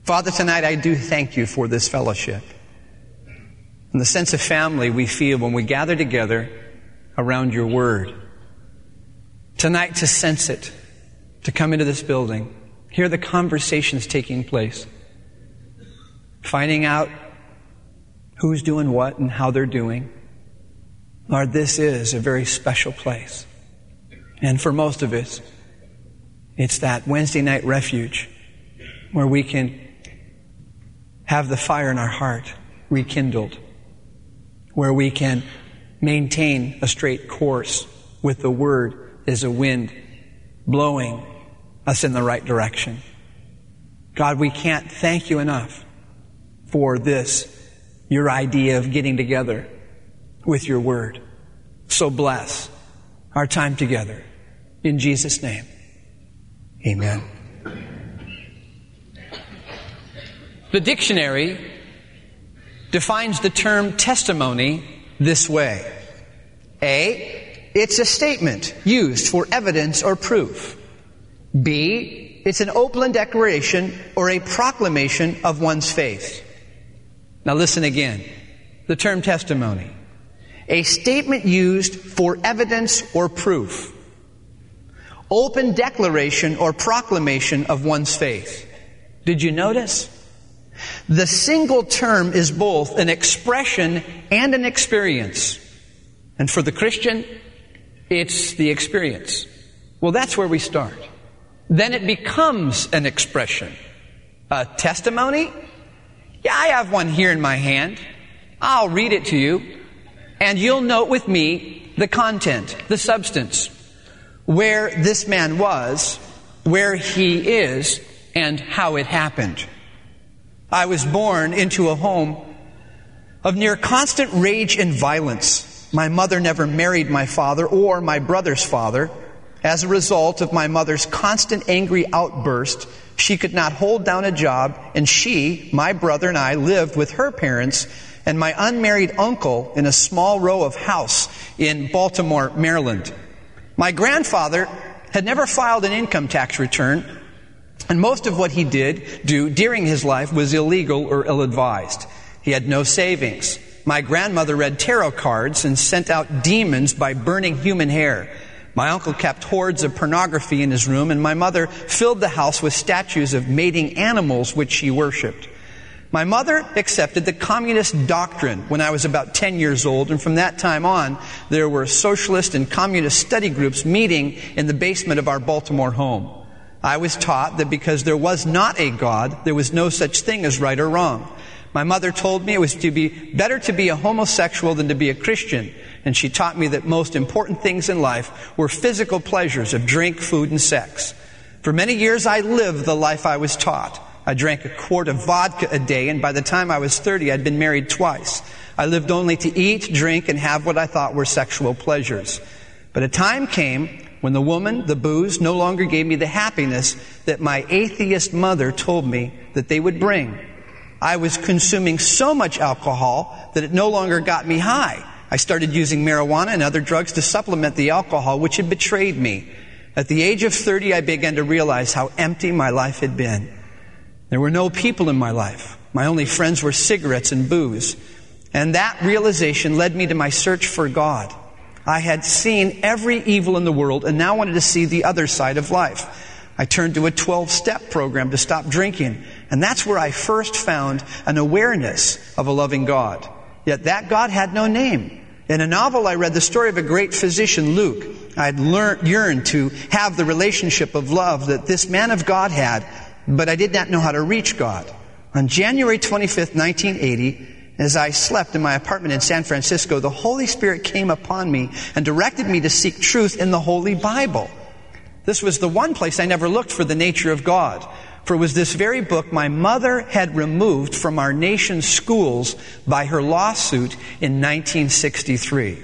Father, tonight I do thank you for this fellowship and the sense of family we feel when we gather together around your word. Tonight, to sense it, to come into this building, hear the conversations taking place, finding out who's doing what and how they're doing. Lord, this is a very special place. And for most of us, it's that Wednesday night refuge where we can have the fire in our heart rekindled, where we can maintain a straight course with the Word as a wind blowing us in the right direction. God, we can't thank you enough for this, your idea of getting together with your Word. So bless our time together. In Jesus' name, amen. The dictionary defines the term testimony this way. A, it's a statement used for evidence or proof. B, it's an open declaration or a proclamation of one's faith. Now listen again. The term testimony. A statement used for evidence or proof. Open declaration or proclamation of one's faith. Did you notice? The single term is both an expression and an experience. And for the Christian, it's the experience. Well, that's where we start. Then it becomes an expression. A testimony? Yeah, I have one here in my hand. I'll read it to you. And you'll note with me the content, the substance. Where this man was, where he is, and how it happened. I was born into a home of near constant rage and violence. My mother never married my father or my brother's father. As a result of my mother's constant angry outburst, she could not hold down a job, and she, my brother, and I lived with her parents and my unmarried uncle in a small row of house in Baltimore, Maryland. My grandfather had never filed an income tax return, and most of what he did do during his life was illegal or ill-advised. He had no savings. My grandmother read tarot cards and sent out demons by burning human hair. My uncle kept hordes of pornography in his room, and my mother filled the house with statues of mating animals which she worshipped. My mother accepted the communist doctrine when I was about 10 years old, and from that time on, there were socialist and communist study groups meeting in the basement of our Baltimore home. I was taught that because there was not a God, there was no such thing as right or wrong. My mother told me it was better to be a homosexual than to be a Christian, and she taught me that most important things in life were physical pleasures of drink, food, and sex. For many years I lived the life I was taught. I drank a quart of vodka a day, and by the time I was 30, I'd been married twice. I lived only to eat, drink, and have what I thought were sexual pleasures. But a time came when the woman, the booze, no longer gave me the happiness that my atheist mother told me that they would bring. I was consuming so much alcohol that it no longer got me high. I started using marijuana and other drugs to supplement the alcohol, which had betrayed me. At the age of 30, I began to realize how empty my life had been. There were no people in my life. My only friends were cigarettes and booze. And that realization led me to my search for God. I had seen every evil in the world and now wanted to see the other side of life. I turned to a 12-step program to stop drinking. And that's where I first found an awareness of a loving God. Yet that God had no name. In a novel, I read the story of a great physician, Luke. I had yearned to have the relationship of love that this man of God had, but I did not know how to reach God. On January 25th, 1980, as I slept in my apartment in San Francisco, the Holy Spirit came upon me and directed me to seek truth in the Holy Bible. This was the one place I never looked for the nature of God. For it was this very book my mother had removed from our nation's schools by her lawsuit in 1963.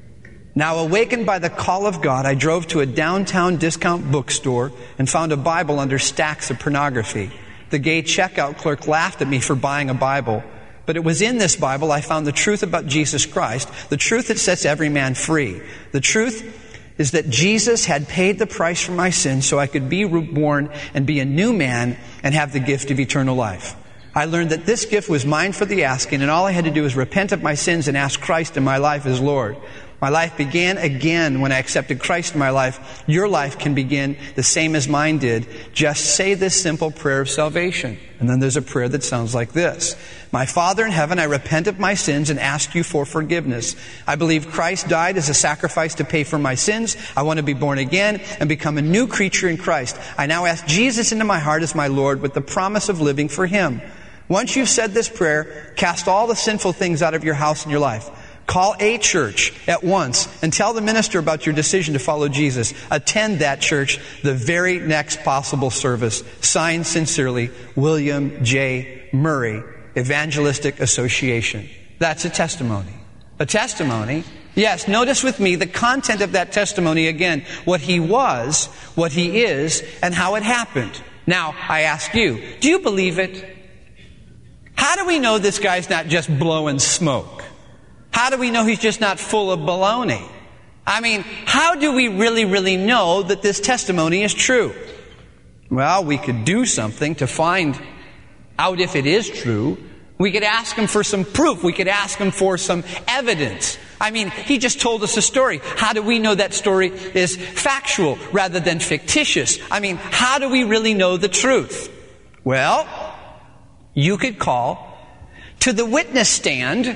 Now, awakened by the call of God, I drove to a downtown discount bookstore and found a Bible under stacks of pornography. The gay checkout clerk laughed at me for buying a Bible. But it was in this Bible I found the truth about Jesus Christ, the truth that sets every man free, the truth is that Jesus had paid the price for my sins so I could be reborn and be a new man and have the gift of eternal life. I learned that this gift was mine for the asking, and all I had to do was repent of my sins and ask Christ in my life as Lord. My life began again when I accepted Christ in my life. Your life can begin the same as mine did. Just say this simple prayer of salvation. And then there's a prayer that sounds like this. My Father in heaven, I repent of my sins and ask you for forgiveness. I believe Christ died as a sacrifice to pay for my sins. I want to be born again and become a new creature in Christ. I now ask Jesus into my heart as my Lord with the promise of living for Him. Once you've said this prayer, cast all the sinful things out of your house and your life. Call a church at once and tell the minister about your decision to follow Jesus. Attend that church the very next possible service. Signed sincerely, William J. Murray, Evangelistic Association. That's a testimony. A testimony? Yes, notice with me the content of that testimony again. What he was, what he is, and how it happened. Now, I ask you, do you believe it? How do we know this guy's not just blowing smoke? How do we know he's just not full of baloney? I mean, how do we really know that this testimony is true? Well, we could do something to find out if it is true. We could ask him for some proof. We could ask him for some evidence. I mean, he just told us a story. How do we know that story is factual rather than fictitious? I mean, how do we really know the truth? Well, you could call to the witness stand,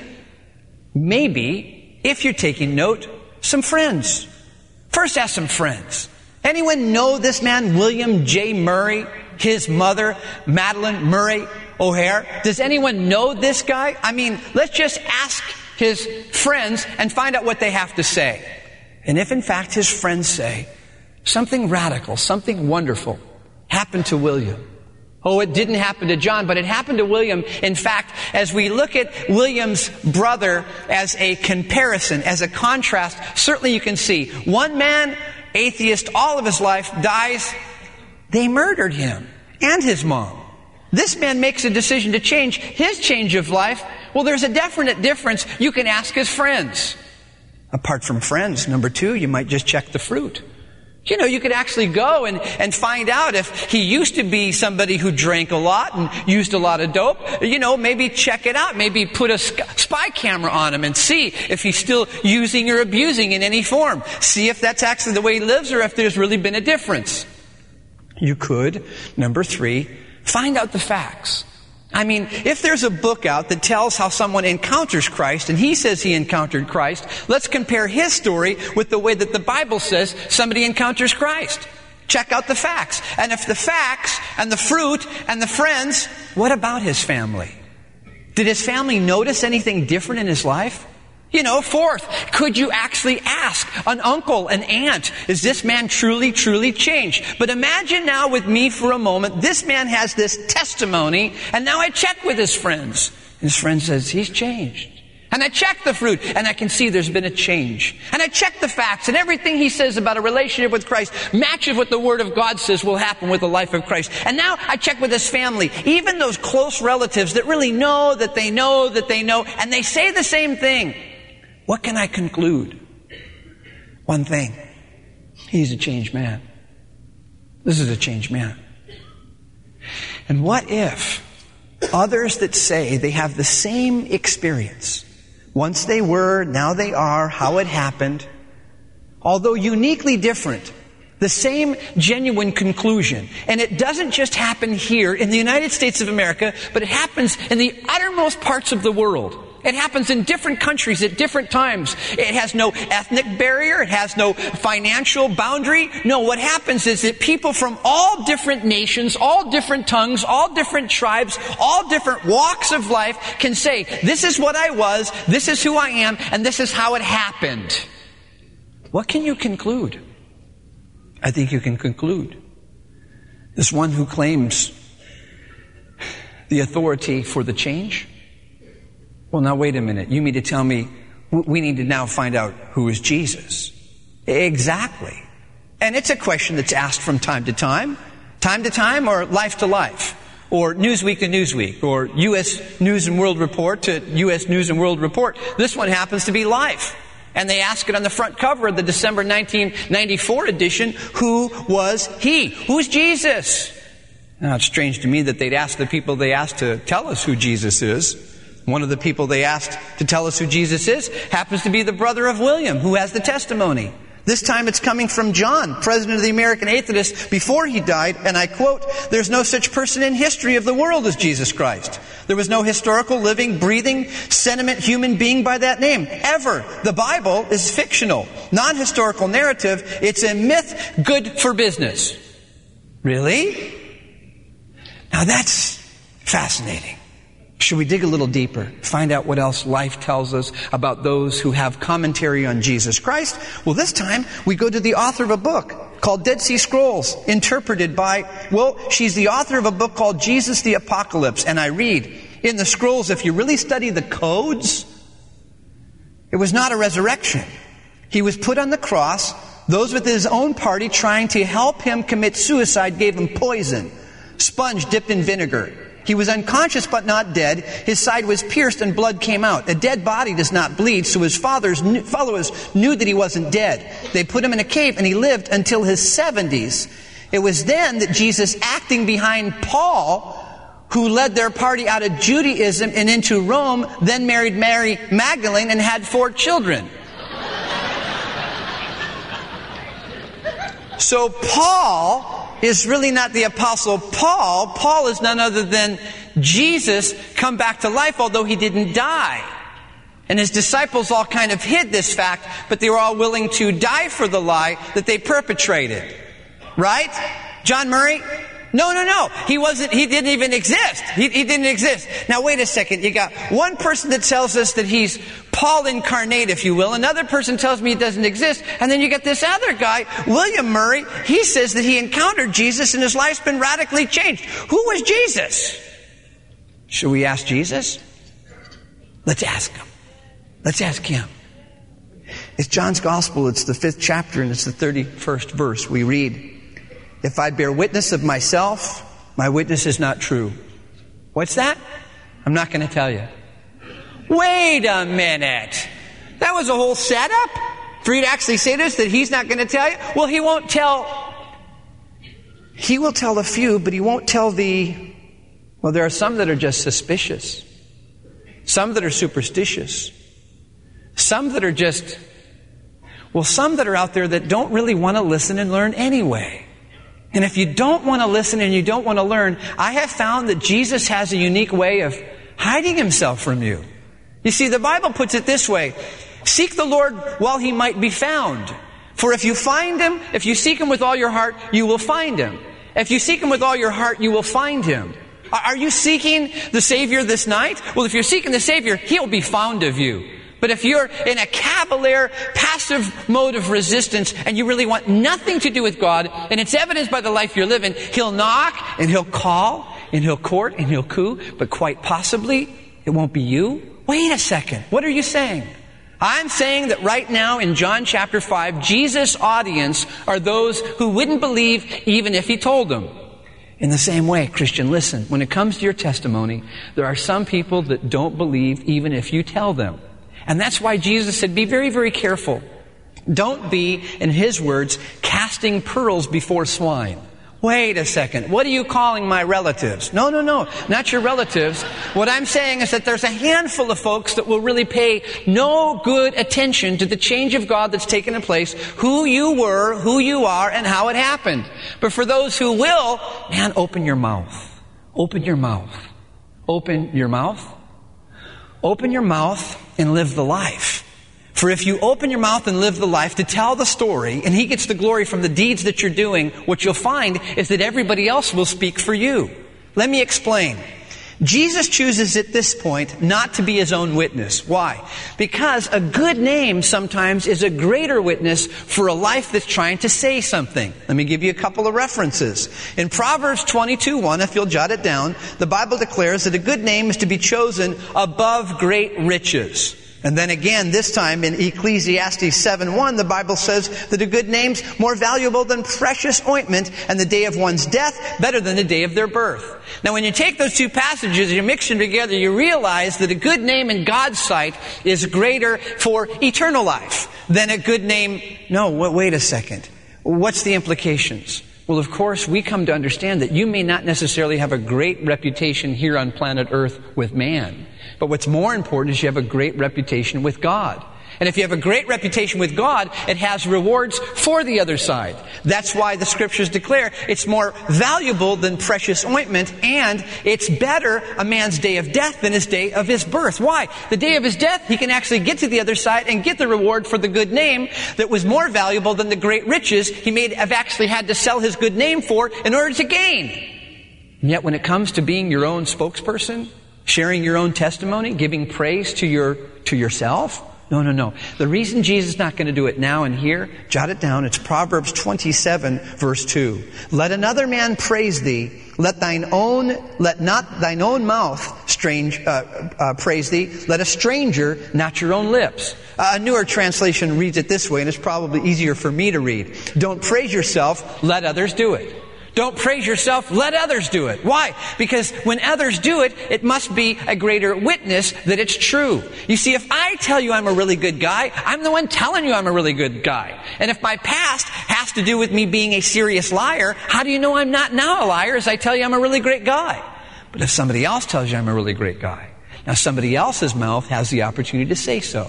maybe, if you're taking note, some friends. First, ask some friends. Anyone know this man, William J. Murray? His mother, Madeline Murray O'Hare? Does anyone know this guy? I mean, let's just ask his friends and find out what they have to say. And if in fact his friends say something radical, something wonderful happened to William. Oh, it didn't happen to John, but it happened to William. In fact, as we look at William's brother as a comparison, as a contrast, certainly you can see one man, atheist all of his life, dies. They murdered him and his mom. This man makes a decision to change his change of life. Well, there's a definite difference. You can ask his friends. Apart from friends, number two, you might just check the fruit. You know, you could actually go and find out if he used to be somebody who drank a lot and used a lot of dope. You know, maybe check it out. Maybe put a spy camera on him and see if he's still using or abusing in any form. See if that's actually the way he lives or if there's really been a difference. You could, number three, find out the facts. I mean, if there's a book out that tells how someone encounters Christ and he says he encountered Christ, let's compare his story with the way that the Bible says somebody encounters Christ. Check out the facts. And if the facts and the fruit and the friends, what about his family? Did his family notice anything different in his life? You know, fourth, could you actually ask an uncle, an aunt, is this man truly changed? But imagine now with me for a moment, this man has this testimony, and now I check with his friends. And his friend says, he's changed. And I check the fruit, and I can see there's been a change. And I check the facts, and everything he says about a relationship with Christ matches what the Word of God says will happen with the life of Christ. And now I check with his family, even those close relatives that really know that they know that they know, and they say the same thing. What can I conclude? One thing. He's a changed man. This is a changed man. And what if others that say they have the same experience, once they were, now they are, how it happened, although uniquely different, the same genuine conclusion. And it doesn't just happen here in the United States of America, but it happens in the uttermost parts of the world. It happens in different countries at different times. It has no ethnic barrier. It has no financial boundary. No, what happens is that people from all different nations, all different tongues, all different tribes, all different walks of life can say, this is what I was, this is who I am, and this is how it happened. What can you conclude? I think you can conclude. This one who claims the authority for the change. Well, now wait a minute. You mean to tell me we need to now find out who is Jesus? Exactly. And it's a question that's asked from time to time or life to life, or Newsweek to Newsweek, or U.S. News and World Report to U.S. News and World Report. This one happens to be life. And they ask it on the front cover of the December 1994 edition, who was he? Who's Jesus? Now, it's strange to me that they'd ask the people they asked to tell us who Jesus is. One of the people they asked to tell us who Jesus is happens to be the brother of William, who has the testimony. This time it's coming from John, president of the American Atheists, before he died, and I quote, "There's no such person in history of the world as Jesus Christ. There was no historical, living, breathing, sentiment human being by that name, ever. The Bible is fictional, non-historical narrative. It's a myth good for business." Really? Now that's fascinating. Should we dig a little deeper, find out what else life tells us about those who have commentary on Jesus Christ? Well, this time we go to the author of a book called Dead Sea Scrolls, interpreted by, she's the author of a book called Jesus the Apocalypse. And I read, in the scrolls, if you really study the codes, it was not a resurrection. He was put on the cross. Those with his own party trying to help him commit suicide gave him poison, sponge dipped in vinegar. He was unconscious but not dead. His side was pierced and blood came out. A dead body does not bleed, so his followers knew that he wasn't dead. They put him in a cave and he lived until his 70s. It was then that Jesus, acting behind Paul, who led their party out of Judaism and into Rome, then married Mary Magdalene and had 4 children. So Paul is really not the Apostle Paul. Paul is none other than Jesus come back to life, although he didn't die. And his disciples all kind of hid this fact, but they were all willing to die for the lie that they perpetrated. Right? John Murray? No. He didn't even exist. He didn't exist. Now wait a second. You got one person that tells us that he's Paul incarnate, if you will. Another person tells me he doesn't exist. And then you get this other guy, William Murray. He says that he encountered Jesus and his life's been radically changed. Who was Jesus? Should we ask Jesus? Let's ask him. Let's ask him. It's John's Gospel. It's the 5th chapter and it's the 31st verse. We read, "If I bear witness of myself, my witness is not true." What's that? I'm not going to tell you. Wait a minute. That was a whole setup for you to actually say this, that he's not going to tell you? Well, he won't tell. He will tell a few, but he won't tell there are some that are just suspicious. Some that are superstitious. Some that are some that are out there that don't really want to listen and learn anyway. And if you don't want to listen and you don't want to learn, I have found that Jesus has a unique way of hiding himself from you. You see, the Bible puts it this way: seek the Lord while he might be found. For if you find him, if you seek him with all your heart, you will find him. If you seek him with all your heart, you will find him. Are you seeking the Savior this night? Well, if you're seeking the Savior, he'll be found of you. But if you're in a cavalier, passive mode of resistance and you really want nothing to do with God, and it's evidenced by the life you're living, he'll knock and he'll call and he'll court and he'll coo, but quite possibly it won't be you. Wait a second. What are you saying? I'm saying that right now in John chapter 5, Jesus' audience are those who wouldn't believe even if he told them. In the same way, Christian, listen, when it comes to your testimony, there are some people that don't believe even if you tell them. And that's why Jesus said, be very, very careful. Don't be, in his words, casting pearls before swine. Wait a second. What are you calling my relatives? No, not your relatives. What I'm saying is that there's a handful of folks that will really pay no good attention to the change of God that's taken place, who you were, who you are, and how it happened. But for those who will, man, open your mouth. Open your mouth. Open your mouth. Open your mouth and live the life. For if you open your mouth and live the life to tell the story, and he gets the glory from the deeds that you're doing, what you'll find is that everybody else will speak for you. Let me explain. Jesus chooses at this point not to be his own witness. Why? Because a good name sometimes is a greater witness for a life that's trying to say something. Let me give you a couple of references. In Proverbs 22:1, if you'll jot it down, the Bible declares that a good name is to be chosen above great riches. And then again, this time in Ecclesiastes 7:1, the Bible says that a good name's more valuable than precious ointment, and the day of one's death better than the day of their birth. Now, when you take those two passages and you mix them together, you realize that a good name in God's sight is greater for eternal life than a good name. No, wait a second. What's the implications? Well, of course, we come to understand that you may not necessarily have a great reputation here on planet Earth with man. But what's more important is you have a great reputation with God. And if you have a great reputation with God, it has rewards for the other side. That's why the Scriptures declare it's more valuable than precious ointment, and it's better a man's day of death than his day of his birth. Why? The day of his death, he can actually get to the other side and get the reward for the good name that was more valuable than the great riches he may have actually had to sell his good name for in order to gain. And yet when it comes to being your own spokesperson, sharing your own testimony, giving praise to yourself, no. The reason Jesus is not going to do it now and here, jot it down, it's Proverbs 27, verse 2. Let another man praise thee, let not thine own mouth praise thee, let a stranger not your own lips. A newer translation reads it this way, and it's probably easier for me to read. Don't praise yourself, let others do it. Don't praise yourself, let others do it. Why? Because when others do it, it must be a greater witness that it's true. You see, if I tell you I'm a really good guy, I'm the one telling you I'm a really good guy. And if my past has to do with me being a serious liar, how do you know I'm not now a liar as I tell you I'm a really great guy? But if somebody else tells you I'm a really great guy, now somebody else's mouth has the opportunity to say so.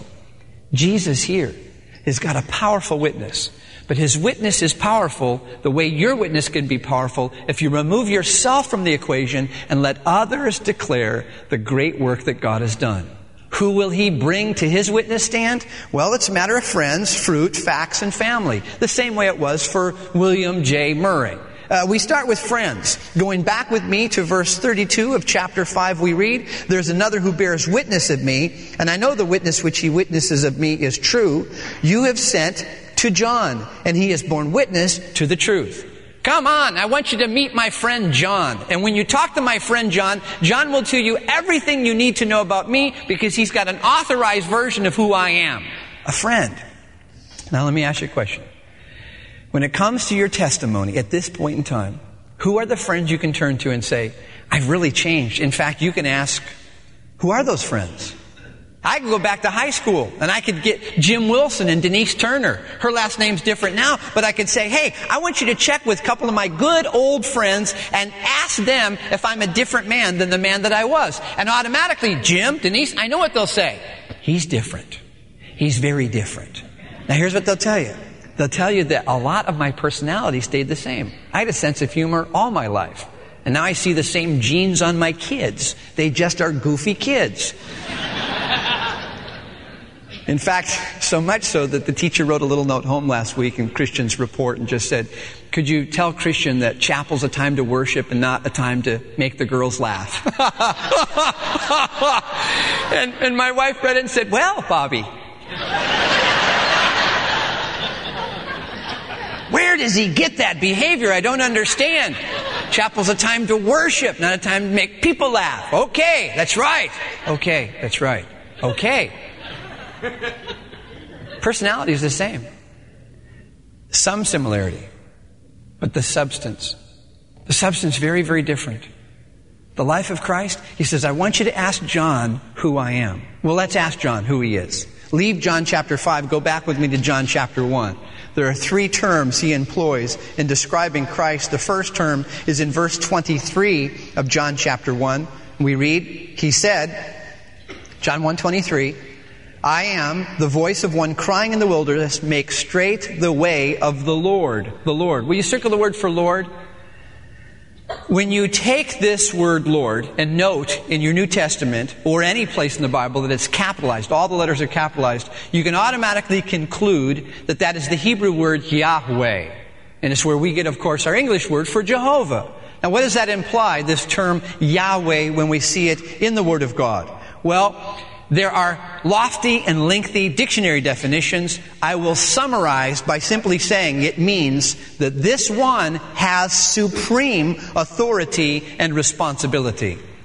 Jesus here has got a powerful witness. But his witness is powerful the way your witness can be powerful if you remove yourself from the equation and let others declare the great work that God has done. Who will he bring to his witness stand? Well, it's a matter of friends, fruit, facts, and family. The same way it was for William J. Murray. We start with friends. Going back with me to verse 32 of chapter 5, we read, "There's another who bears witness of me, and I know the witness which he witnesses of me is true. You have sent to John, and he has borne witness to the truth." Come on, I want you to meet my friend John. And when you talk to my friend John, John will tell you everything you need to know about me because he's got an authorized version of who I am. A friend. Now let me ask you a question. When it comes to your testimony at this point in time, who are the friends you can turn to and say, I've really changed? In fact, you can ask, who are those friends? I could go back to high school and I could get Jim Wilson and Denise Turner. Her last name's different now, but I could say, hey, I want you to check with a couple of my good old friends and ask them if I'm a different man than the man that I was. And automatically, Jim, Denise, I know what they'll say. He's different. He's very different. Now here's what they'll tell you. They'll tell you that a lot of my personality stayed the same. I had a sense of humor all my life. And now I see the same genes on my kids. They just are goofy kids. In fact, so much so that the teacher wrote a little note home last week in Christian's report and just said, could you tell Christian that chapel's a time to worship and not a time to make the girls laugh? and my wife read it and said, well, Bobby, where does he get that behavior? I don't understand. Chapel's a time to worship, not a time to make people laugh. Okay, that's right. Okay, that's right. Okay. Personality is the same. Some similarity. But the substance very, very different. The life of Christ, he says, I want you to ask John who I am. Well, let's ask John who he is. Leave John chapter 5, go back with me to John chapter 1. There are 3 terms he employs in describing Christ. The first term is in verse 23 of John chapter 1. We read, he said, John 1:23, I am the voice of one crying in the wilderness, make straight the way of the Lord. The Lord. Will you circle the word for Lord? When you take this word Lord and note in your New Testament or any place in the Bible that it's capitalized, all the letters are capitalized, you can automatically conclude that that is the Hebrew word Yahweh. And it's where we get, of course, our English word for Jehovah. Now, what does that imply, this term Yahweh, when we see it in the Word of God? Well, there are lofty and lengthy dictionary definitions. I will summarize by simply saying it means that this one has supreme authority and responsibility.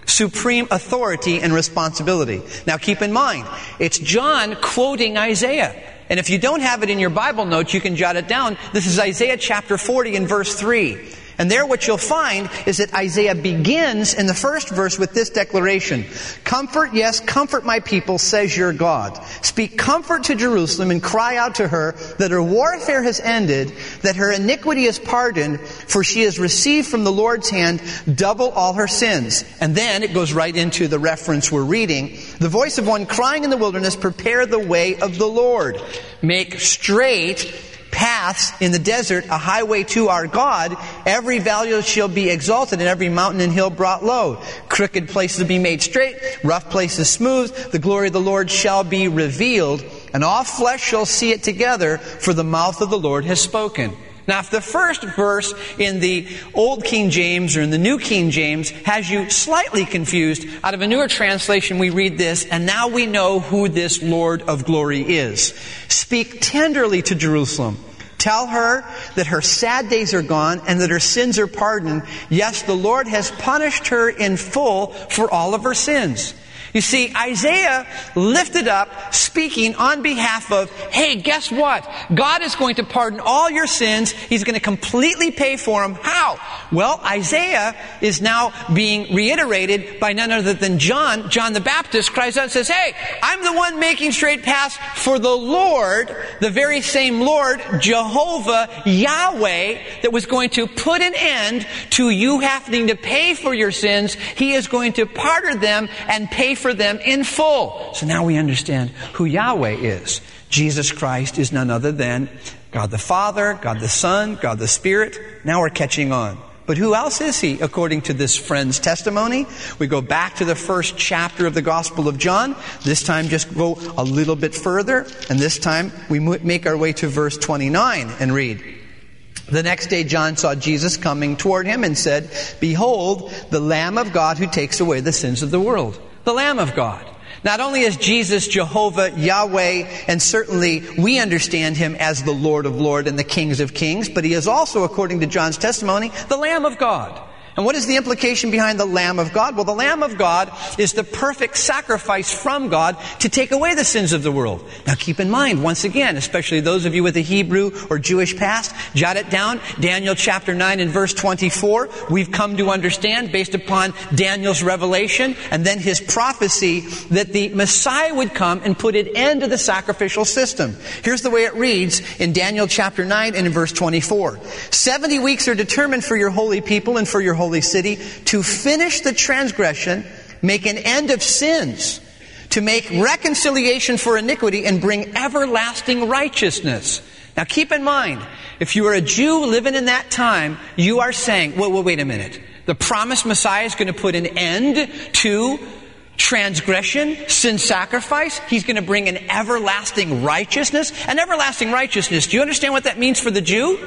supreme authority and responsibility. Now keep in mind, it's John quoting Isaiah. And if you don't have it in your Bible notes, you can jot it down. This is Isaiah chapter 40 and verse 3. And there what you'll find is that Isaiah begins in the first verse with this declaration. Comfort, yes, comfort my people, says your God. Speak comfort to Jerusalem and cry out to her that her warfare has ended, that her iniquity is pardoned, for she has received from the Lord's hand double all her sins. And then it goes right into the reference we're reading. The voice of one crying in the wilderness, prepare the way of the Lord. Make straight paths in the desert, a highway to our God. Every valley shall be exalted, and every mountain and hill brought low. Crooked places be made straight, rough places smooth. The glory of the Lord shall be revealed, and all flesh shall see it together, for the mouth of the Lord has spoken. Now, if the first verse in the Old King James or in the New King James has you slightly confused, out of a newer translation we read this, and now we know who this Lord of glory is. Speak tenderly to Jerusalem. Tell her that her sad days are gone and that her sins are pardoned. Yes, the Lord has punished her in full for all of her sins. You see, Isaiah lifted up, speaking on behalf of, hey, guess what? God is going to pardon all your sins. He's going to completely pay for them. How? Well, Isaiah is now being reiterated by none other than John. John the Baptist cries out and says, hey, I'm the one making straight paths for the Lord, the very same Lord, Jehovah, Yahweh, that was going to put an end to you having to pay for your sins. He is going to pardon them and pay for them in full. So now we understand who Yahweh is. Jesus Christ is none other than God the Father, God the Son, God the Spirit. Now we're catching on. But who else is He, according to this friend's testimony? We go back to the first chapter of the Gospel of John. This time just go a little bit further. And this time we make our way to verse 29 and read. The next day John saw Jesus coming toward him and said, behold, the Lamb of God who takes away the sins of the world. The Lamb of God. Not only is Jesus Jehovah, Yahweh, and certainly we understand Him as the Lord of Lords and the Kings of Kings, but He is also, according to John's testimony, the Lamb of God. And what is the implication behind the Lamb of God? Well, the Lamb of God is the perfect sacrifice from God to take away the sins of the world. Now keep in mind, once again, especially those of you with a Hebrew or Jewish past, jot it down, Daniel chapter 9 and verse 24. We've come to understand, based upon Daniel's revelation and then his prophecy, that the Messiah would come and put an end to the sacrificial system. Here's the way it reads in Daniel chapter 9 and in verse 24. 70 weeks are determined for your holy people and for your holy city, to finish the transgression, make an end of sins, to make reconciliation for iniquity, and bring everlasting righteousness. Now keep in mind, if you are a Jew living in that time, you are saying, well, wait a minute. The promised Messiah is going to put an end to transgression, sin sacrifice. He's going to bring an everlasting righteousness. An everlasting righteousness, do you understand what that means for the Jew?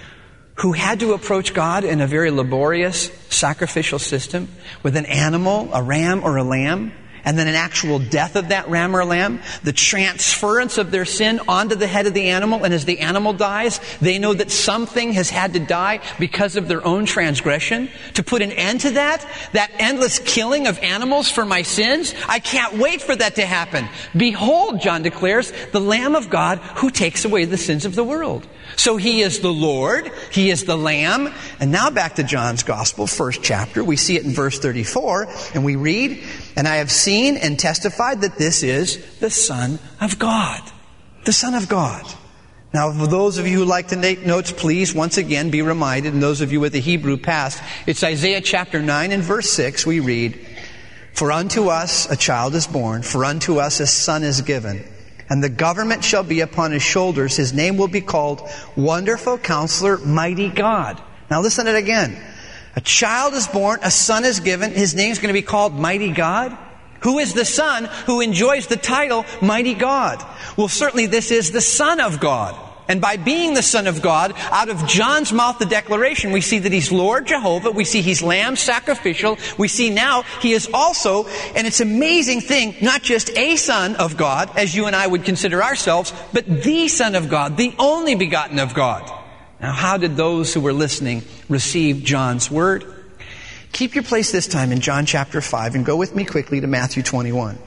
Who had to approach God in a very laborious sacrificial system with an animal, a ram or a lamb, and then an actual death of that ram or lamb, the transference of their sin onto the head of the animal, and as the animal dies, they know that something has had to die because of their own transgression. To put an end to that endless killing of animals for my sins, I can't wait for that to happen. Behold, John declares, the Lamb of God who takes away the sins of the world. So He is the Lord, He is the Lamb. And now back to John's Gospel, first chapter. We see it in verse 34, and we read, and I have seen and testified that this is the Son of God. The Son of God. Now, for those of you who like to take notes, please once again be reminded, and those of you with the Hebrew past, it's Isaiah chapter 9 and verse 6, we read, for unto us a child is born, for unto us a son is given. And the government shall be upon His shoulders. His name will be called Wonderful Counselor, Mighty God. Now listen to it again. A child is born, a son is given. His name is going to be called Mighty God. Who is the Son who enjoys the title Mighty God? Well, certainly this is the Son of God. And by being the Son of God, out of John's mouth, the declaration, we see that He's Lord Jehovah. We see He's Lamb sacrificial. We see now He is also, and it's an amazing thing, not just a Son of God, as you and I would consider ourselves, but the Son of God, the only begotten of God. Now, how did those who were listening receive John's word? Keep your place this time in John chapter 5 and go with me quickly to Matthew 21.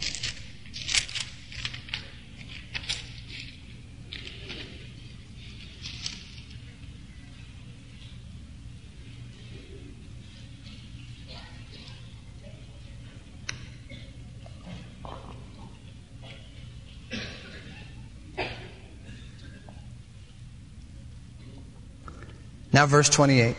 Now verse 28.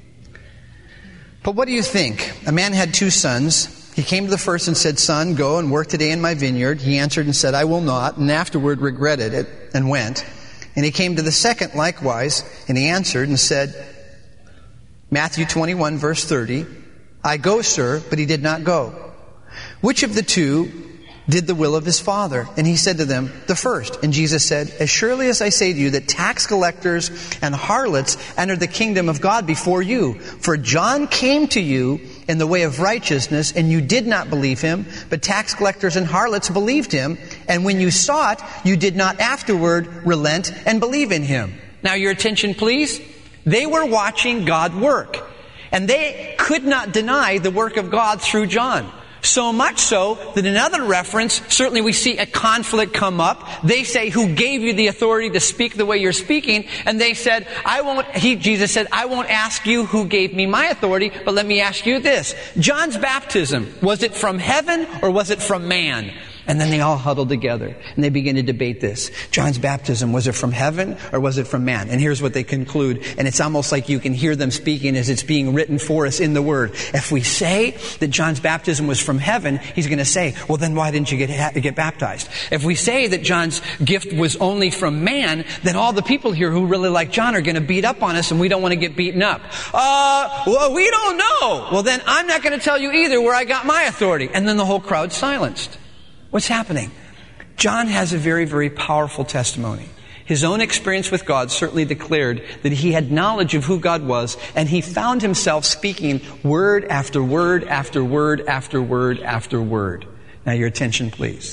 But what do you think? A man had 2 sons. He came to the first and said, Son, go and work today in my vineyard. He answered and said, I will not, and afterward regretted it and went. And he came to the second likewise, and he answered and said, Matthew 21 verse 30, I go, sir, but he did not go. Which of the 2 did the will of his father? And he said to them, the first. And Jesus said, as surely as I say to you that tax collectors and harlots enter the kingdom of God before you. For John came to you in the way of righteousness, and you did not believe him, but tax collectors and harlots believed him. And when you saw it, you did not afterward relent and believe in him. Now your attention, please. They were watching God work, and they could not deny the work of God through John. So much so that in another reference, certainly we see a conflict come up. They say, who gave you the authority to speak the way you're speaking? And they said, Jesus said, I won't ask you who gave me my authority, but let me ask you this. John's baptism, was it from heaven or was it from man? And then they all huddled together and they begin to debate this. John's baptism, was it from heaven or was it from man? And here's what they conclude. And it's almost like you can hear them speaking as it's being written for us in the Word. If we say that John's baptism was from heaven, he's going to say, well, then why didn't you get baptized? If we say that John's gift was only from man, then all the people here who really like John are going to beat up on us, and we don't want to get beaten up. Well, we don't know. Well, then I'm not going to tell you either where I got my authority. And then the whole crowd's silenced. What's happening? John has a very, very powerful testimony. His own experience with God certainly declared that he had knowledge of who God was, and he found himself speaking word after word after word after word after word. Now your attention, please.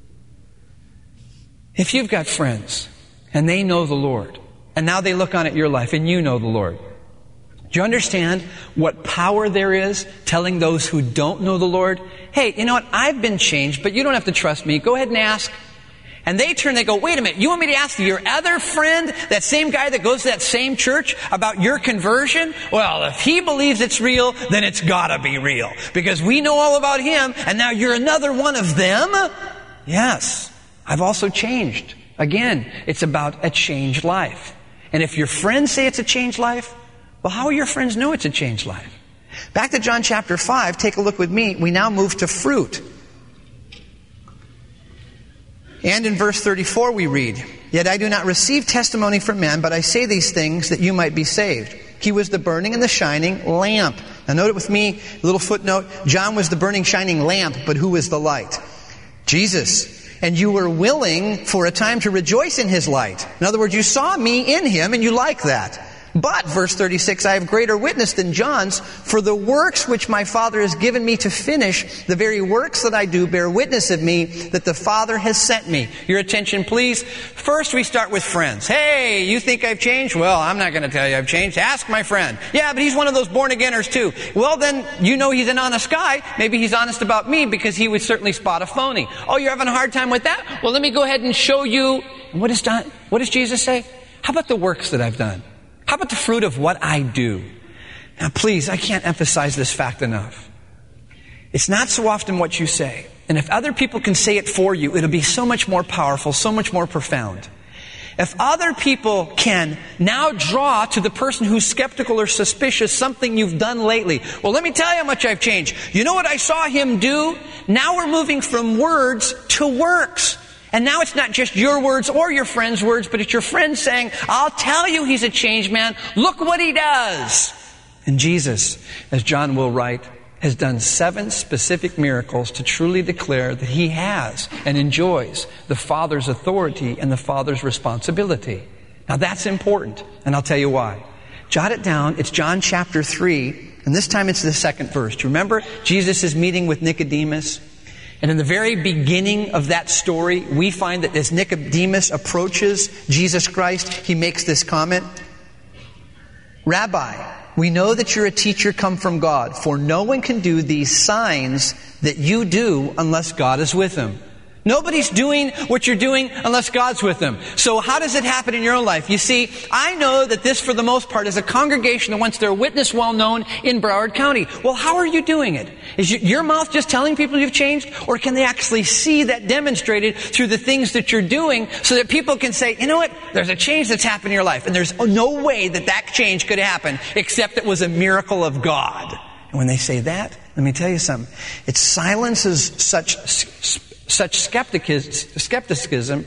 If you've got friends, and they know the Lord, and now they look on at your life, and you know the Lord, do you understand what power there is telling those who don't know the Lord, hey, you know what, I've been changed, but you don't have to trust me. Go ahead and ask. And they turn, they go, wait a minute, you want me to ask your other friend, that same guy that goes to that same church, about your conversion? Well, if he believes it's real, then it's gotta be real. Because we know all about him, and now you're another one of them? Yes, I've also changed. Again, it's about a changed life. And if your friends say it's a changed life, well, how will your friends know it's a changed life? Back to John chapter 5, take a look with me. We now move to fruit. And in verse 34 we read, Yet I do not receive testimony from men, but I say these things that you might be saved. He was the burning and the shining lamp. Now note it with me, a little footnote. John was the burning, shining lamp, but who was the light? Jesus. And you were willing for a time to rejoice in his light. In other words, you saw me in him and you like that. But, verse 36, I have greater witness than John's, for the works which my Father has given me to finish, the very works that I do bear witness of me, that the Father has sent me. Your attention, please. First, we start with friends. Hey, you think I've changed? Well, I'm not going to tell you I've changed. Ask my friend. Yeah, but he's one of those born-againers too. Well, then, you know he's an honest guy. Maybe he's honest about me, because he would certainly spot a phony. Oh, you're having a hard time with that? Well, let me go ahead and show you. What does Jesus say? How about the works that I've done? How about the fruit of what I do? Now, please, I can't emphasize this fact enough. It's not so often what you say. And if other people can say it for you, it'll be so much more powerful, so much more profound. If other people can now draw to the person who's skeptical or suspicious something you've done lately. Well, let me tell you how much I've changed. You know what I saw him do? Now we're moving from words to works. And now it's not just your words or your friend's words, but it's your friend saying, I'll tell you he's a changed man. Look what he does. And Jesus, as John will write, has done 7 specific miracles to truly declare that he has and enjoys the Father's authority and the Father's responsibility. Now that's important, and I'll tell you why. Jot it down. It's John chapter 3, and this time it's the 2nd verse. Do you remember Jesus is meeting with Nicodemus? And in the very beginning of that story, we find that as Nicodemus approaches Jesus Christ, he makes this comment. Rabbi, we know that you're a teacher come from God, for no one can do these signs that you do unless God is with him. Nobody's doing what you're doing unless God's with them. So how does it happen in your own life? You see, I know that this, for the most part, is a congregation that wants their witness well known in Broward County. Well, how are you doing it? Is your mouth just telling people you've changed? Or can they actually see that demonstrated through the things that you're doing so that people can say, you know what? There's a change that's happened in your life. And there's no way that change could happen except it was a miracle of God. And when they say that, let me tell you something. It silences such skepticism,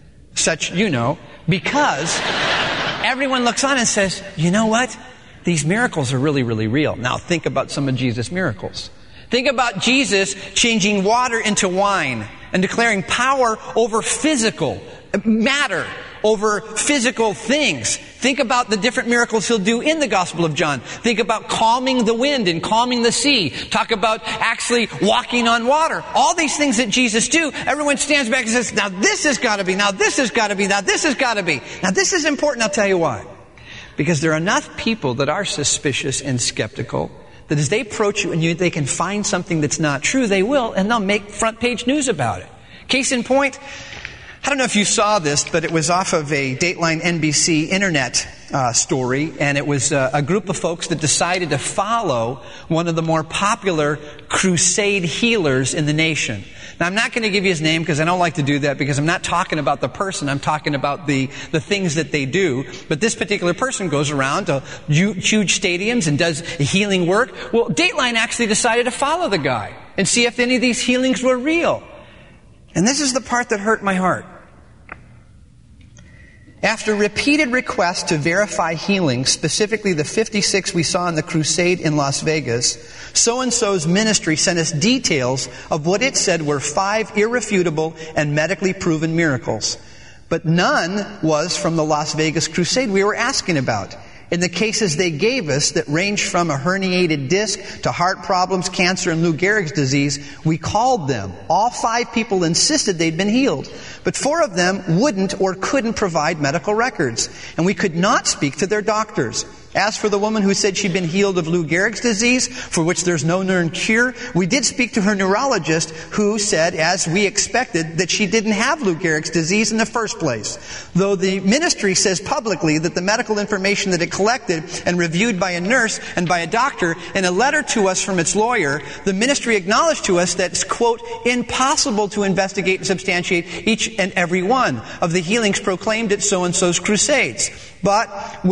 because everyone looks on and says, you know what? These miracles are really, really real. Now think about some of Jesus' miracles. Think about Jesus changing water into wine and declaring power over physical matter, over physical things. Think about the different miracles he'll do in the Gospel of John. Think about calming the wind and calming the sea. Talk about actually walking on water. All these things that Jesus do, everyone stands back and says, now this has got to be, now this has got to be, now this has got to be. Now this is important, I'll tell you why. Because there are enough people that are suspicious and skeptical that as they approach you and they can find something that's not true, they will, and they'll make front page news about it. Case in point, I don't know if you saw this, but it was off of a Dateline NBC internet story, and it was a group of folks that decided to follow one of the more popular crusade healers in the nation. Now, I'm not going to give you his name because I don't like to do that, because I'm not talking about the person. I'm talking about the things that they do. But this particular person goes around to huge stadiums and does healing work. Well, Dateline actually decided to follow the guy and see if any of these healings were real. And this is the part that hurt my heart. After repeated requests to verify healings, specifically the 56 we saw in the crusade in Las Vegas, so-and-so's ministry sent us details of what it said were 5 irrefutable and medically proven miracles. But none was from the Las Vegas crusade we were asking about. In the cases they gave us that ranged from a herniated disc to heart problems, cancer, and Lou Gehrig's disease, we called them. All 5 people insisted they'd been healed. But 4 of them wouldn't or couldn't provide medical records. And we could not speak to their doctors. As for the woman who said she'd been healed of Lou Gehrig's disease, for which there's no known cure, we did speak to her neurologist, who said, as we expected, that she didn't have Lou Gehrig's disease in the first place. Though the ministry says publicly that the medical information that it collected and reviewed by a nurse and by a doctor in a letter to us from its lawyer, the ministry acknowledged to us that it's, quote, impossible to investigate and substantiate each and every one of the healings proclaimed at so-and-so's crusades. But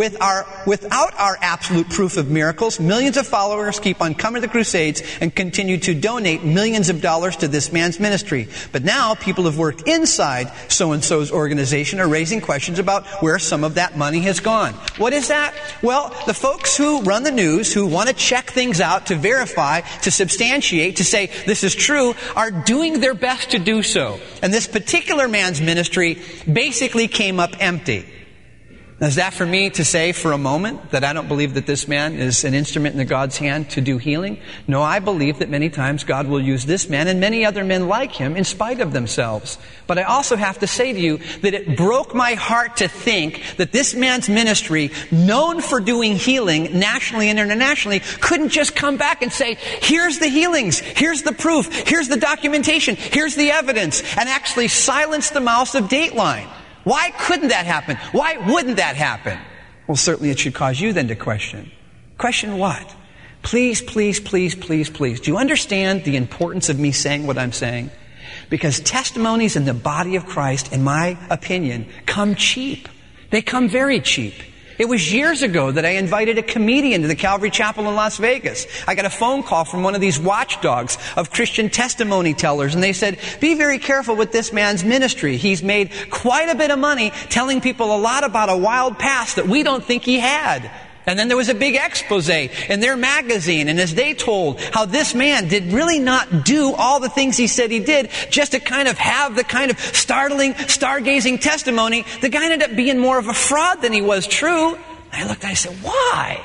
without our absolute proof of miracles, millions of followers keep on coming to the crusades and continue to donate millions of dollars to this man's ministry. But now people have worked inside so-and-so's organization are raising questions about where some of that money has gone. What is that? Well, the folks who run the news, who want to check things out, to verify, to substantiate, to say this is true, are doing their best to do so. And this particular man's ministry basically came up empty. Now, is that for me to say for a moment that I don't believe that this man is an instrument in God's hand to do healing? No, I believe that many times God will use this man and many other men like him in spite of themselves. But I also have to say to you that it broke my heart to think that this man's ministry, known for doing healing nationally and internationally, couldn't just come back and say, here's the healings, here's the proof, here's the documentation, here's the evidence, and actually silence the mouths of Dateline. Why couldn't that happen? Why wouldn't that happen? Well, certainly it should cause you then to question. Question what? Please, please, please, please, please. Do you understand the importance of me saying what I'm saying? Because testimonies in the body of Christ, in my opinion, come cheap. They come very cheap. It was years ago that I invited a comedian to the Calvary Chapel in Las Vegas. I got a phone call from one of these watchdogs of Christian testimony tellers, and they said, be very careful with this man's ministry. He's made quite a bit of money telling people a lot about a wild past that we don't think he had. And then there was a big expose in their magazine, and as they told how this man did really not do all the things he said he did just to kind of have the kind of startling, stargazing testimony, the guy ended up being more of a fraud than he was true. And I looked and I said, why?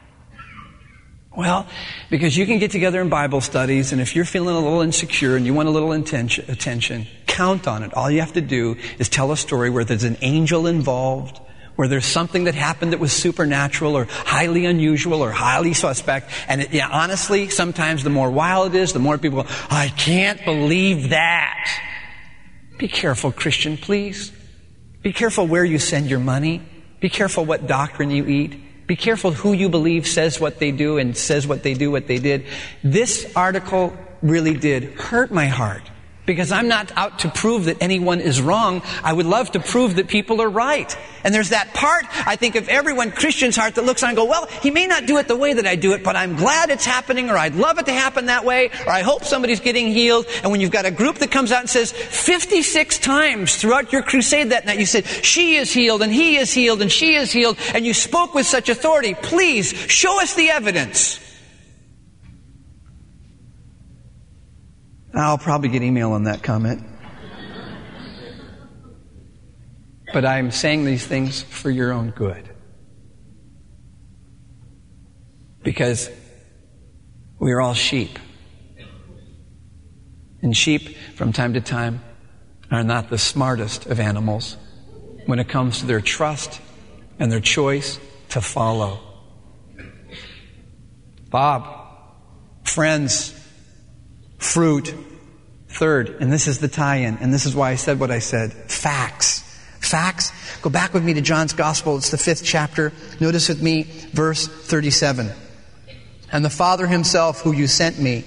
Well, because you can get together in Bible studies, and if you're feeling a little insecure and you want a little attention, count on it. All you have to do is tell a story where there's an angel involved, where there's something that happened that was supernatural or highly unusual or highly suspect. And honestly, sometimes the more wild it is, the more people go, I can't believe that. Be careful, Christian, please. Be careful where you send your money. Be careful what doctrine you eat. Be careful who you believe says what they do and says what they do, what they did. This article really did hurt my heart. Because I'm not out to prove that anyone is wrong. I would love to prove that people are right. And there's that part, I think, of everyone Christian's heart that looks on and go, well, he may not do it the way that I do it, but I'm glad it's happening, or I'd love it to happen that way, or I hope somebody's getting healed. And when you've got a group that comes out and says 56 times throughout your crusade that night, you said, she is healed, and he is healed, and she is healed, and you spoke with such authority, please show us the evidence. I'll probably get email on that comment. But I'm saying these things for your own good. Because we are all sheep. And sheep, from time to time, are not the smartest of animals when it comes to their trust and their choice to follow. Bob, friends, fruit. Third, and this is the tie-in, and this is why I said what I said, facts. Facts. Go back with me to John's Gospel. It's the 5th chapter. Notice with me verse 37. And the Father himself who sent me,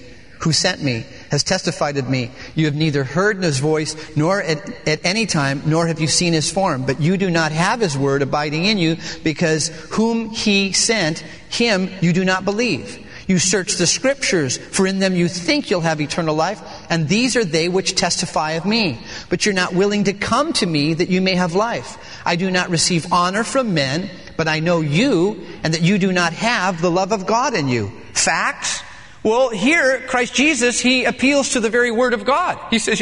has testified of me. You have neither heard his voice, nor at any time, nor have you seen his form. But you do not have his word abiding in you, because whom he sent, him you do not believe. You search the Scriptures, for in them you think you'll have eternal life, and these are they which testify of me. But you're not willing to come to me that you may have life. I do not receive honor from men, but I know you, and that you do not have the love of God in you. Facts? Well, here, Christ Jesus, he appeals to the very Word of God. He says,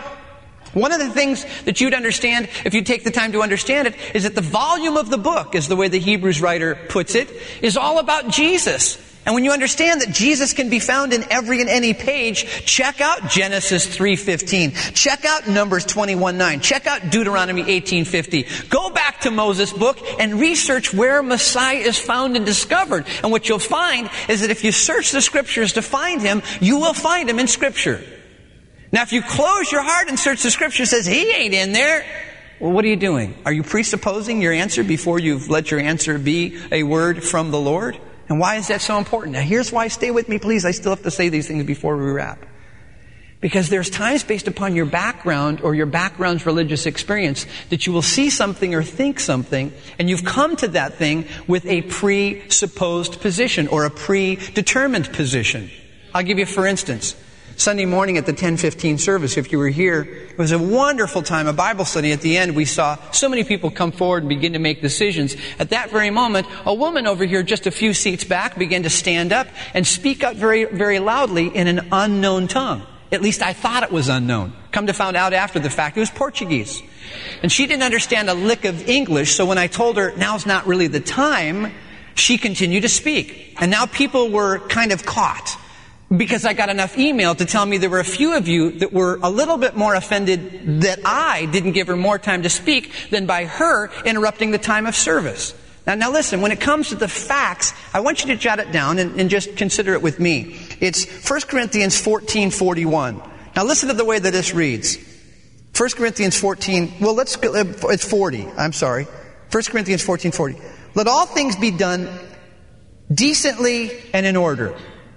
one of the things that you'd understand, if you take the time to understand it, is that the volume of the book, is the way the Hebrews writer puts it, is all about Jesus. And when you understand that Jesus can be found in every and any page, check out Genesis 3:15. Check out Numbers 21:9. Check out Deuteronomy 18:50. Go back to Moses' book and research where Messiah is found and discovered. And what you'll find is that if you search the Scriptures to find him, you will find him in Scripture. Now, if you close your heart and search the Scripture and says, he ain't in there, well, what are you doing? Are you presupposing your answer before you've let your answer be a word from the Lord? And why is that so important? Now, here's why. Stay with me, please. I still have to say these things before we wrap. Because there's times based upon your background or your background's religious experience that you will see something or think something, and you've come to that thing with a presupposed position or a predetermined position. I'll give you, for instance, Sunday morning at the 10:15 service, if you were here, it was a wonderful time, a Bible study. At the end, we saw so many people come forward and begin to make decisions. At that very moment, a woman over here just a few seats back began to stand up and speak out very, very loudly in an unknown tongue. At least I thought it was unknown. Come to find out after the fact, it was Portuguese. And she didn't understand a lick of English, so when I told her, now's not really the time, she continued to speak. And now people were kind of caught. Because I got enough email to tell me there were a few of you that were a little bit more offended that I didn't give her more time to speak than by her interrupting the time of service. Now listen, when it comes to the facts, I want you to jot it down and just consider it with me. It's 1 Corinthians 14:41. Now listen to the way that this reads. 1 Corinthians 14, it's 40, I'm sorry. 1 Corinthians 14:40. Let all things be done decently and in order.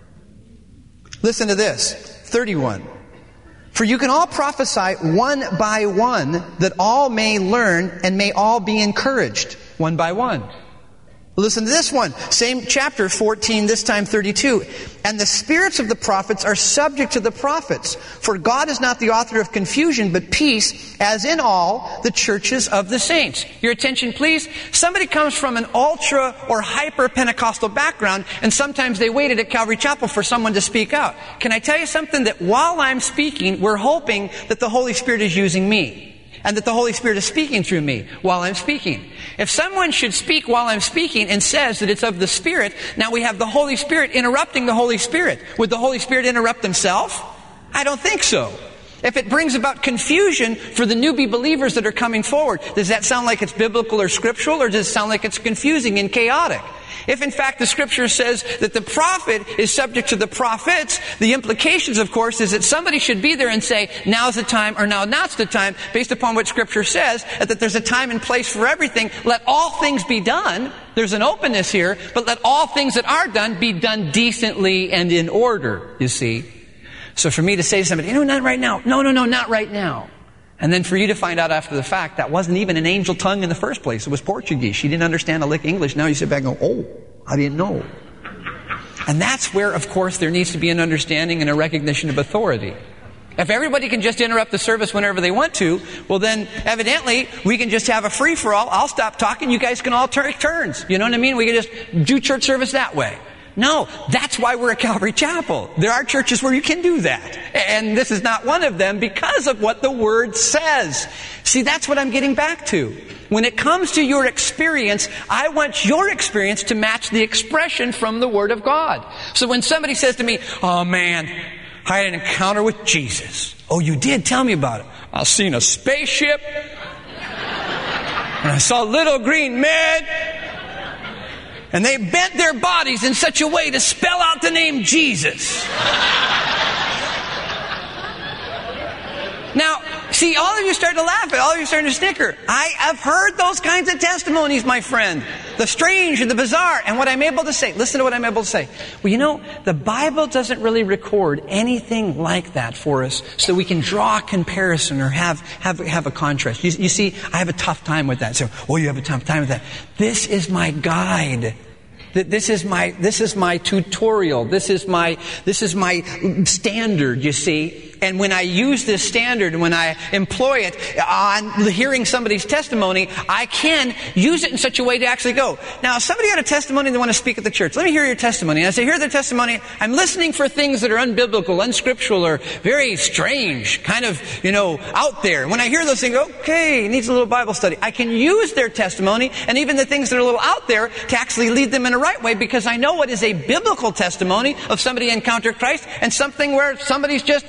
Listen to this, 31. For you can all prophesy one by one, that all may learn and may all be encouraged, one by one. Listen to this one, same chapter 14, this time 32. And the spirits of the prophets are subject to the prophets. For God is not the author of confusion, but peace, as in all the churches of the saints. Your attention, please. Somebody comes from an ultra or hyper Pentecostal background, and sometimes they waited at Calvary Chapel for someone to speak out. Can I tell you something? That while I'm speaking, we're hoping that the Holy Spirit is using me. And that the Holy Spirit is speaking through me while I'm speaking. If someone should speak while I'm speaking and says that it's of the Spirit, now we have the Holy Spirit interrupting the Holy Spirit. Would the Holy Spirit interrupt himself? I don't think so. If it brings about confusion for the newbie believers that are coming forward, does that sound like it's biblical or scriptural, or does it sound like it's confusing and chaotic? If in fact the scripture says that the prophet is subject to the prophets, the implications, of course, is that somebody should be there and say, now's the time or now not's the time, based upon what scripture says, that there's a time and place for everything. Let all things be done. There's an openness here, but let all things that are done be done decently and in order, you see. So for me to say to somebody, not right now. No, not right now. And then for you to find out after the fact, that wasn't even an angel tongue in the first place. It was Portuguese. She didn't understand a lick English. Now you sit back and go, oh, I didn't know. And that's where, of course, there needs to be an understanding and a recognition of authority. If everybody can just interrupt the service whenever they want to, well then, evidently, we can just have a free-for-all. I'll stop talking. You guys can all take turns. You know what I mean? We can just do church service that way. No, that's why we're at Calvary Chapel. There are churches where you can do that. And this is not one of them because of what the Word says. See, that's what I'm getting back to. When it comes to your experience, I want your experience to match the expression from the Word of God. So when somebody says to me, oh man, I had an encounter with Jesus. Oh, you did? Tell me about it. I seen a spaceship. And I saw little green men. And they bent their bodies in such a way to spell out the name Jesus. Now, see, all of you starting to laugh, all of you starting to snicker. I have heard those kinds of testimonies, my friend. The strange and the bizarre. And what I'm able to say, listen to what I'm able to say. Well, the Bible doesn't really record anything like that for us so we can draw a comparison or have a contrast. You see, I have a tough time with that. So, you have a tough time with that. This is my guide. This is my tutorial. This is my standard, you see. And when I use this standard, when I employ it on hearing somebody's testimony, I can use it in such a way to actually go. Now, if somebody had a testimony they want to speak at the church, let me hear your testimony. And I say, hear the testimony. I'm listening for things that are unbiblical, unscriptural, or very strange, kind of, out there. When I hear those things, okay, it needs a little Bible study. I can use their testimony and even the things that are a little out there to actually lead them in a right way, because I know what is a biblical testimony of somebody encountered Christ and something where somebody's just,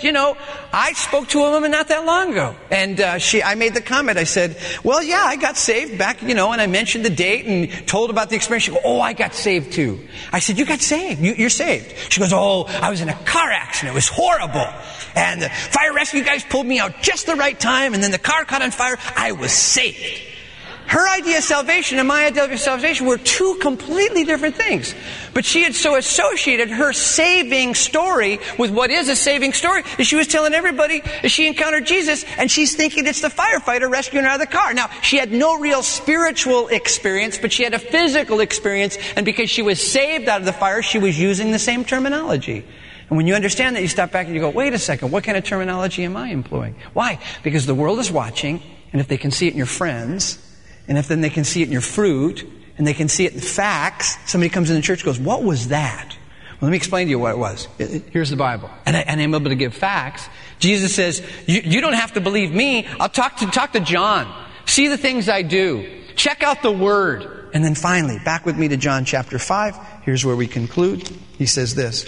I spoke to a woman not that long ago, and I made the comment. I said, well, yeah, I got saved back, and I mentioned the date and told about the experience. She goes, oh, I got saved too. I said, you got saved. You're saved. She goes, oh, I was in a car accident. It was horrible. And the fire rescue guys pulled me out just the right time, and then the car caught on fire. I was saved. Her idea of salvation and my idea of salvation were two completely different things. But she had so associated her saving story with what is a saving story that she was telling everybody that she encountered Jesus, and she's thinking it's the firefighter rescuing her out of the car. Now, she had no real spiritual experience, but she had a physical experience, and because she was saved out of the fire, she was using the same terminology. And when you understand that, you step back and you go, wait a second, what kind of terminology am I employing? Why? Because the world is watching, and if they can see it in your friends, and if then they can see it in your fruit, and they can see it in facts, somebody comes in the church and goes, what was that? Well, let me explain to you what it was. Here's the Bible. And I'm able to give facts. Jesus says, you don't have to believe me. I'll talk to John. See the things I do. Check out the Word. And then finally, back with me to John chapter 5. Here's where we conclude. He says this.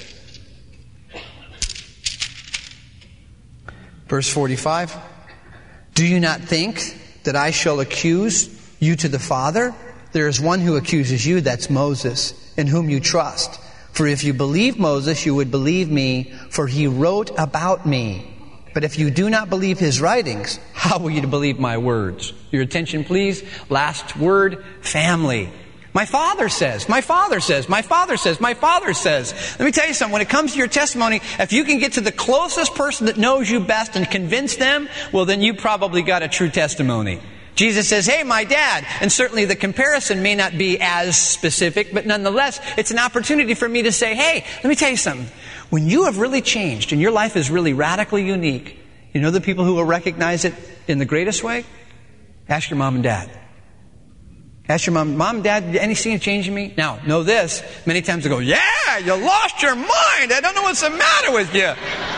Verse 45. Do you not think that I shall accuse you to the Father? There is one who accuses you, that's Moses, in whom you trust. For if you believe Moses, you would believe me, for he wrote about me. But if you do not believe his writings, how will you believe my words? Your attention, please. Last word, family. My Father says, my Father says, my Father says, my Father says. Let me tell you something. When it comes to your testimony, if you can get to the closest person that knows you best and convince them, well, then you probably got a true testimony. Jesus says, hey, my dad. And certainly the comparison may not be as specific, but nonetheless, it's an opportunity for me to say, hey, let me tell you something. When you have really changed and your life is really radically unique, you know the people who will recognize it in the greatest way? Ask your mom and dad. Ask your mom and dad, anything change in me? Now, know this. Many times they go, yeah, you lost your mind. I don't know what's the matter with you.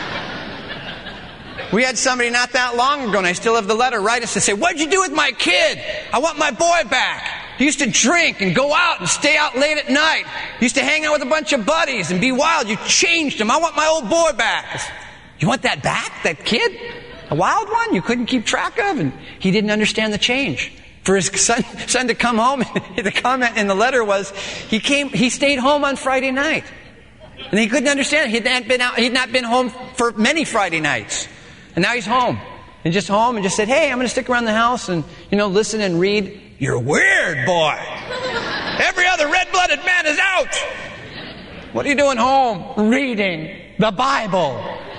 We had somebody not that long ago, and I still have the letter, write us to say, what'd you do with my kid? I want my boy back. He used to drink and go out and stay out late at night. He used to hang out with a bunch of buddies and be wild. You changed him. I want my old boy back. You want that back, that kid? A wild one you couldn't keep track of, and he didn't understand the change. For his son to come home, the comment in the letter was, he stayed home on Friday night. And he couldn't understand it. He'd not been home for many Friday nights. And now he's home. And just said, hey, I'm going to stick around the house and, listen and read. You're weird, boy. Every other red-blooded man is out. What are you doing home? Reading the Bible.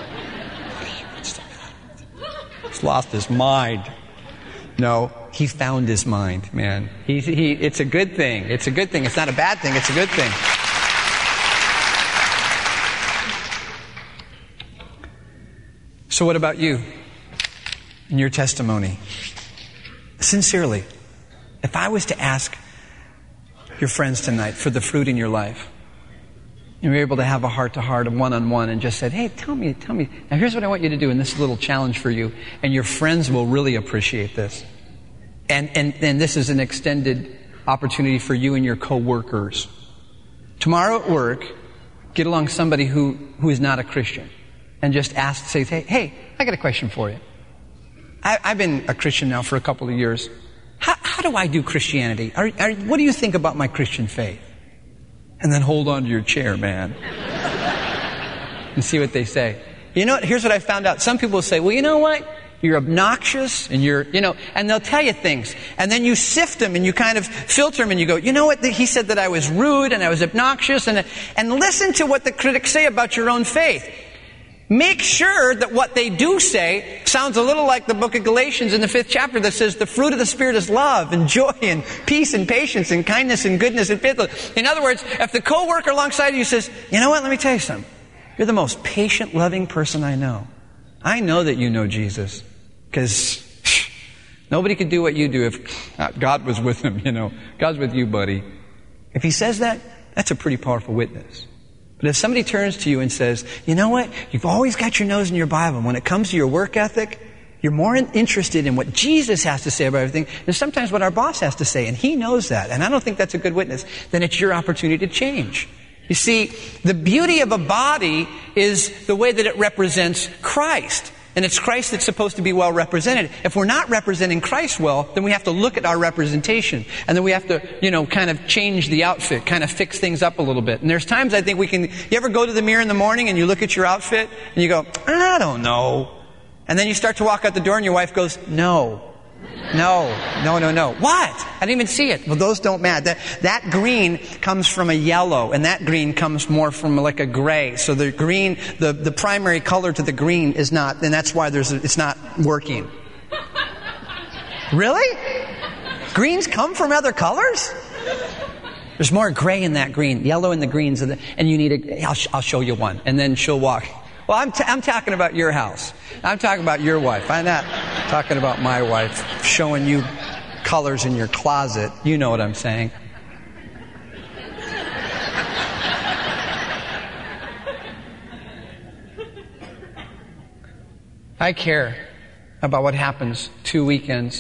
He's lost his mind. No, he found his mind, man. It's a good thing. It's a good thing. It's not a bad thing. It's a good thing. So what about you and your testimony? Sincerely, if I was to ask your friends tonight for the fruit in your life, and you're able to have a heart-to-heart, a one-on-one, and just said, hey, tell me, now here's what I want you to do, and this is a little challenge for you, and your friends will really appreciate this. And this is an extended opportunity for you and your co-workers. Tomorrow at work, get along somebody who is not a Christian, and just say, hey, I got a question for you. I've been a Christian now for a couple of years. How do I do Christianity? What do you think about my Christian faith? And then hold on to your chair, man. And see what they say. Here's what I found out. Some people say, well, you know what? You're obnoxious and and they'll tell you things. And then you sift them and you kind of filter them and you go, you know what? He said that I was rude and I was obnoxious and listen to what the critics say about your own faith. Make sure that what they do say sounds a little like the book of Galatians in the 5th chapter that says the fruit of the Spirit is love and joy and peace and patience and kindness and goodness and faithfulness. In other words, if the co-worker alongside you says, you know what, let me tell you something. You're the most patient, loving person I know. I know that you know Jesus because nobody could do what you do if God was with him, God's with you, buddy. If he says that, that's a pretty powerful witness. But if somebody turns to you and says, you know what, you've always got your nose in your Bible. When it comes to your work ethic, you're more interested in what Jesus has to say about everything than sometimes what our boss has to say. And he knows that. And I don't think that's a good witness. Then it's your opportunity to change. You see, the beauty of a body is the way that it represents Christ. And it's Christ that's supposed to be well represented. If we're not representing Christ well, then we have to look at our representation. And then we have to, kind of change the outfit, kind of fix things up a little bit. And there's times I think you ever go to the mirror in the morning and you look at your outfit and you go, I don't know. And then you start to walk out the door and your wife goes, No. What? I didn't even see it. Well, those don't matter. That green comes from a yellow, and that green comes more from like a gray. So the green, the primary color to the green is not, and that's why it's not working. Really? Greens come from other colors? There's more gray in that green, yellow in the greens, and you need I'll show you one, and then she'll walk. Well, I'm talking about your house. I'm talking about your wife. I'm not talking about my wife showing you colors in your closet. You know what I'm saying. I care about what happens 2 weekends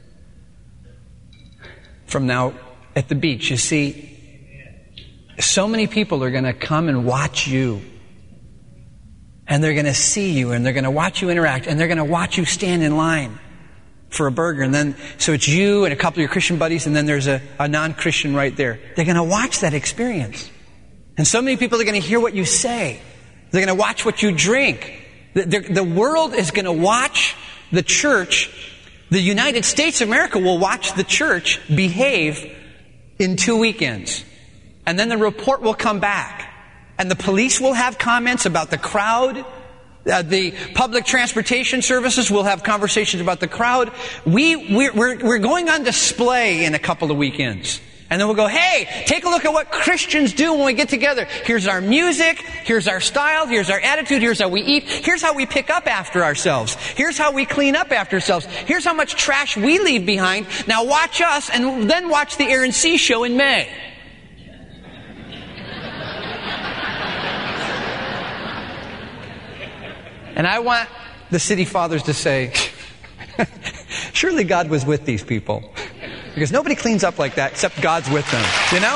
from now at the beach. You see, so many people are going to come and watch you. And they're going to see you, and they're going to watch you interact, and they're going to watch you stand in line for a burger. And then, so it's you and a couple of your Christian buddies, and then there's a non-Christian right there. They're going to watch that experience. And so many people are going to hear what you say. They're going to watch what you drink. The world is going to watch the church. The United States of America will watch the church behave in 2 weekends. And then the report will come back. And the police will have comments about the crowd. The public transportation services will have conversations about the crowd. We're going on display in a couple of weekends. And then we'll go, hey, take a look at what Christians do when we get together. Here's our music. Here's our style. Here's our attitude. Here's how we eat. Here's how we pick up after ourselves. Here's how we clean up after ourselves. Here's how much trash we leave behind. Now watch us and then watch the Aaron C. show in May. And I want the city fathers to say, surely God was with these people. Because nobody cleans up like that except God's with them. You know?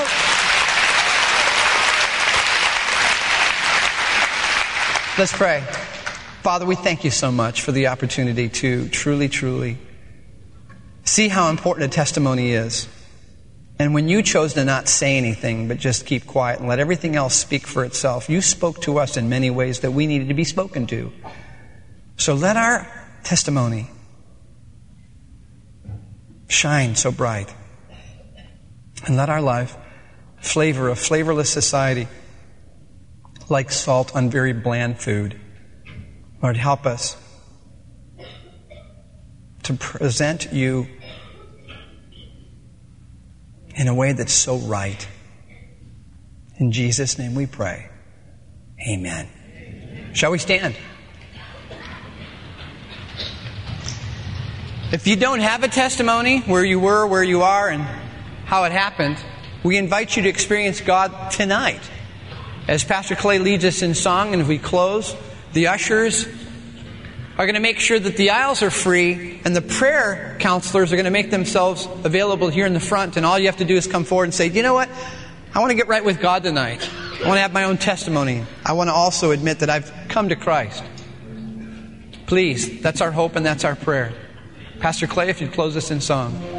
Let's pray. Father, we thank you so much for the opportunity to truly, truly see how important a testimony is. And when you chose to not say anything, but just keep quiet and let everything else speak for itself, you spoke to us in many ways that we needed to be spoken to. So let our testimony shine so bright. And let our life flavor a flavorless society like salt on very bland food. Lord, help us to present you in a way that's so right. In Jesus' name we pray. Amen. Shall we stand? If you don't have a testimony where you were, where you are, and how it happened, we invite you to experience God tonight. As Pastor Clay leads us in song, and as we close, the ushers are going to make sure that the aisles are free, and the prayer counselors are going to make themselves available here in the front, and all you have to do is come forward and say, you know what? I want to get right with God tonight. I want to have my own testimony. I want to also admit that I've come to Christ. Please, that's our hope and that's our prayer. Pastor Clay, if you'd close us in song.